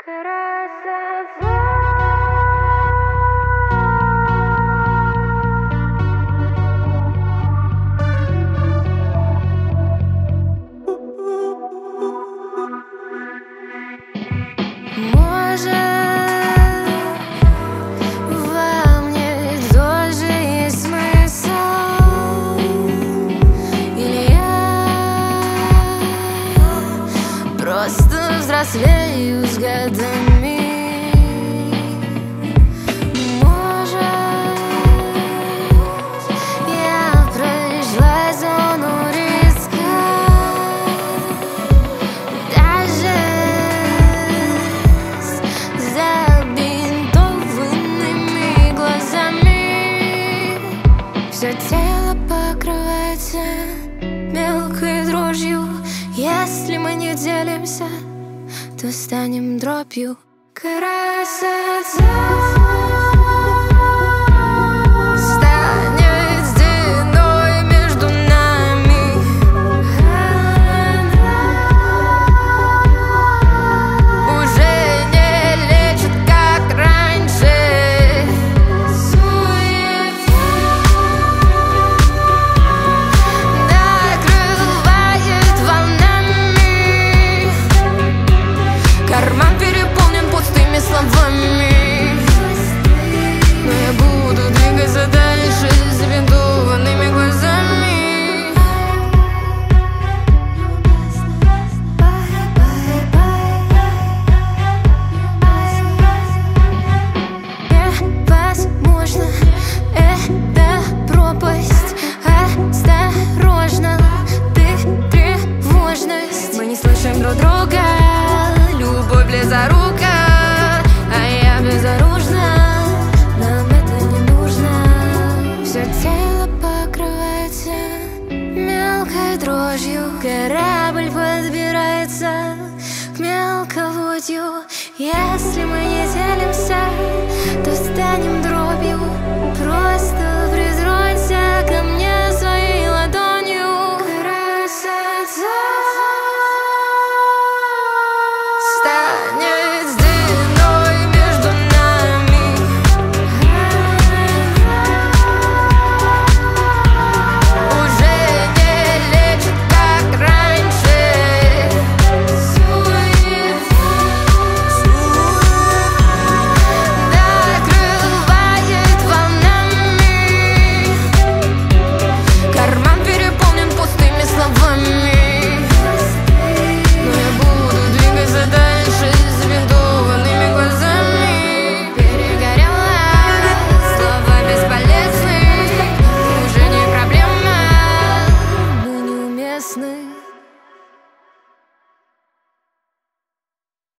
Может, во мне тоже есть смысл, или я просто взрослею с годами. Может, я прошла зону риска, даже все тело покрывается мелкой дрожью. Если мы не делимся, то станем дробью. Красота станет стеной между нами. Уже не лечит, как раньше. Карман переполнен пустыми словами, но я буду двигаться дальше с забинтованными глазами. Невозможно, это пропасть. Осторожно, ты тревожность. Мы не слышим друг друга. Любовь близорука, а я безоружна. Нам это не нужно. Все тело покрывается мелкой дрожью. Корабль подбирается к мелководью. Если мы не делимся, то станем дробью. Просто